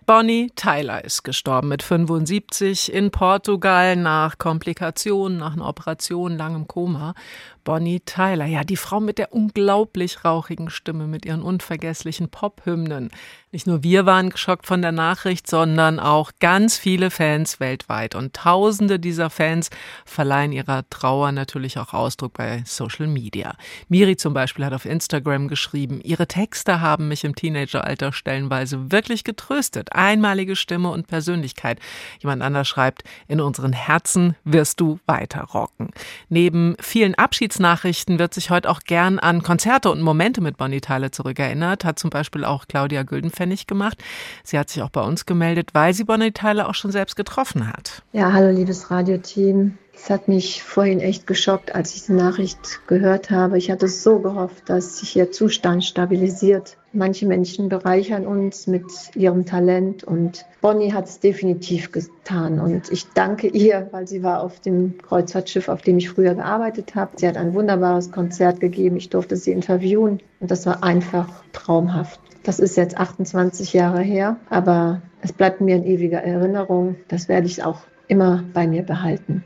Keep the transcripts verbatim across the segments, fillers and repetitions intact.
Bonnie Tyler ist gestorben mit fünfundsiebzig in Portugal nach Komplikationen, nach einer Operation, langem Koma. Bonnie Tyler, ja, die Frau mit der unglaublich rauchigen Stimme, mit ihren unvergesslichen Pop-Hymnen. Nicht nur wir waren geschockt von der Nachricht, sondern auch ganz viele Fans weltweit. Und Tausende dieser Fans verleihen ihrer Trauer natürlich auch Ausdruck bei Social Media. Miri zum Beispiel hat auf Instagram geschrieben, ihre Texte haben mich im Teenageralter stellenweise wirklich getröstet. Einmalige Stimme und Persönlichkeit. Jemand anders schreibt, in unseren Herzen wirst du weiter rocken. Neben vielen Abschiedsnachrichten wird sich heute auch gern an Konzerte und Momente mit Bonnie Tyler zurückerinnert, hat zum Beispiel auch Claudia Güldenpfennig gemacht. Sie hat sich auch bei uns gemeldet, weil sie Bonnie Tyler auch schon selbst getroffen hat. Ja, hallo liebes Radioteam. Es hat mich vorhin echt geschockt, als ich die Nachricht gehört habe. Ich hatte so gehofft, dass sich ihr Zustand stabilisiert. Manche Menschen bereichern uns mit ihrem Talent und Bonnie hat es definitiv getan. Und ich danke ihr, weil sie war auf dem Kreuzfahrtschiff, auf dem ich früher gearbeitet habe. Sie hat ein wunderbares Konzert gegeben. Ich durfte sie interviewen und das war einfach traumhaft. Das ist jetzt achtundzwanzig Jahre her, aber es bleibt mir in ewiger Erinnerung. Das werde ich auch immer bei mir behalten.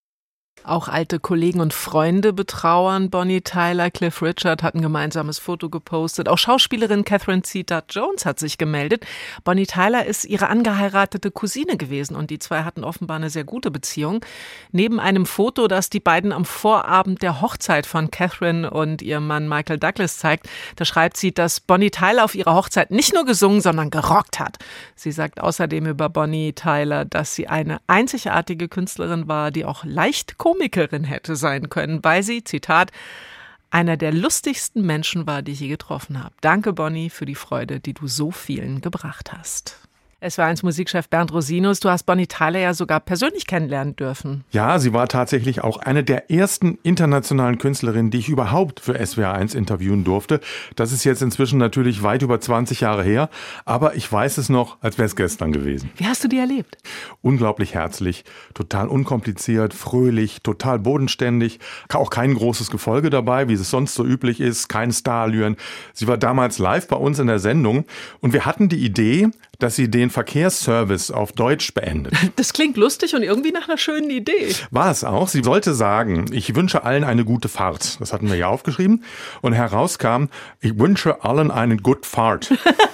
Auch alte Kollegen und Freunde betrauern Bonnie Tyler. Cliff Richard hat ein gemeinsames Foto gepostet. Auch Schauspielerin Catherine Zeta-Jones hat sich gemeldet. Bonnie Tyler ist ihre angeheiratete Cousine gewesen und die zwei hatten offenbar eine sehr gute Beziehung. Neben einem Foto, das die beiden am Vorabend der Hochzeit von Catherine und ihrem Mann Michael Douglas zeigt, da schreibt sie, dass Bonnie Tyler auf ihrer Hochzeit nicht nur gesungen, sondern gerockt hat. Sie sagt außerdem über Bonnie Tyler, dass sie eine einzigartige Künstlerin war, die auch leicht Komikerin hätte sein können, weil sie, Zitat, einer der lustigsten Menschen war, die ich je getroffen habe. Danke, Bonnie, für die Freude, die du so vielen gebracht hast. S W R eins Musikchef Bernd Rosinus, du hast Bonnie Tyler ja sogar persönlich kennenlernen dürfen. Ja, sie war tatsächlich auch eine der ersten internationalen Künstlerinnen, die ich überhaupt für S W R eins interviewen durfte. Das ist jetzt inzwischen natürlich weit über zwanzig Jahre her, aber ich weiß es noch, als wäre es gestern gewesen. Wie hast du die erlebt? Unglaublich herzlich, total unkompliziert, fröhlich, total bodenständig, auch kein großes Gefolge dabei, wie es sonst so üblich ist, kein Starallüren. Sie war damals live bei uns in der Sendung und wir hatten die Idee, dass sie den Verkehrsservice auf Deutsch beendet. Das klingt lustig und irgendwie nach einer schönen Idee. War es auch. Sie sollte sagen, ich wünsche allen eine gute Fahrt. Das hatten wir ja aufgeschrieben. Und herauskam, ich wünsche allen eine good Fahrt.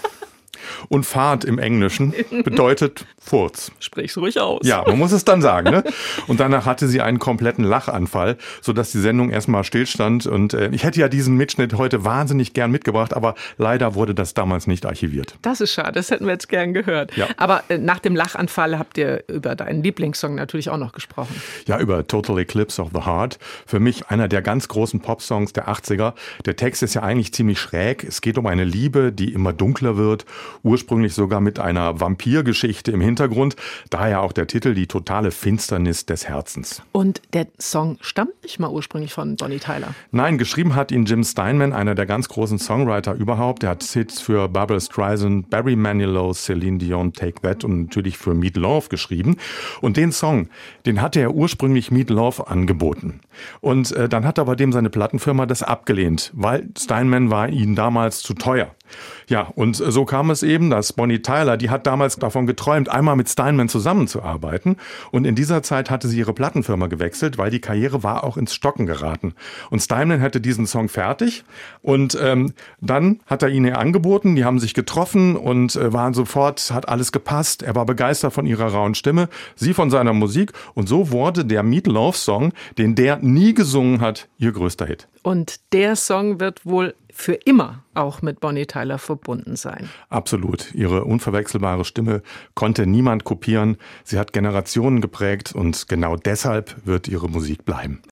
Und Fahrt im Englischen bedeutet Furz. Sprich's ruhig aus. Ja, man muss es dann sagen. Ne? Und danach hatte sie einen kompletten Lachanfall, sodass die Sendung erstmal stillstand. Und äh, ich hätte ja diesen Mitschnitt heute wahnsinnig gern mitgebracht, aber leider wurde das damals nicht archiviert. Das ist schade, das hätten wir jetzt gern gehört. Ja. Aber äh, nach dem Lachanfall habt ihr über deinen Lieblingssong natürlich auch noch gesprochen. Ja, über Total Eclipse of the Heart. Für mich einer der ganz großen Popsongs der achtziger. Der Text ist ja eigentlich ziemlich schräg. Es geht um eine Liebe, die immer dunkler wird. Ursprünglich sogar mit einer Vampirgeschichte im Hintergrund. Daher auch der Titel, die totale Finsternis des Herzens. Und der Song stammt nicht mal ursprünglich von Bonnie Tyler? Nein, geschrieben hat ihn Jim Steinman, einer der ganz großen Songwriter überhaupt. Er hat Hits für Barbra Streisand, Barry Manilow, Celine Dion, Take That und natürlich für Meat Loaf geschrieben. Und den Song, den hatte er ursprünglich Meat Loaf angeboten. Und äh, dann hat aber dem seine Plattenfirma das abgelehnt, weil Steinman war ihnen damals zu teuer. Ja, und so kam es eben, dass Bonnie Tyler, die hat damals davon geträumt, einmal mit Steinman zusammenzuarbeiten. Und in dieser Zeit hatte sie ihre Plattenfirma gewechselt, weil die Karriere war auch ins Stocken geraten. Und Steinman hatte diesen Song fertig und ähm, dann hat er ihn ihr angeboten, die haben sich getroffen und äh, waren sofort, hat alles gepasst. Er war begeistert von ihrer rauen Stimme, sie von seiner Musik und so wurde der Meat Loaf Song, den der nie gesungen hat, ihr größter Hit. Und der Song wird wohl für immer auch mit Bonnie Tyler verbunden sein. Absolut. Ihre unverwechselbare Stimme konnte niemand kopieren. Sie hat Generationen geprägt und genau deshalb wird ihre Musik bleiben.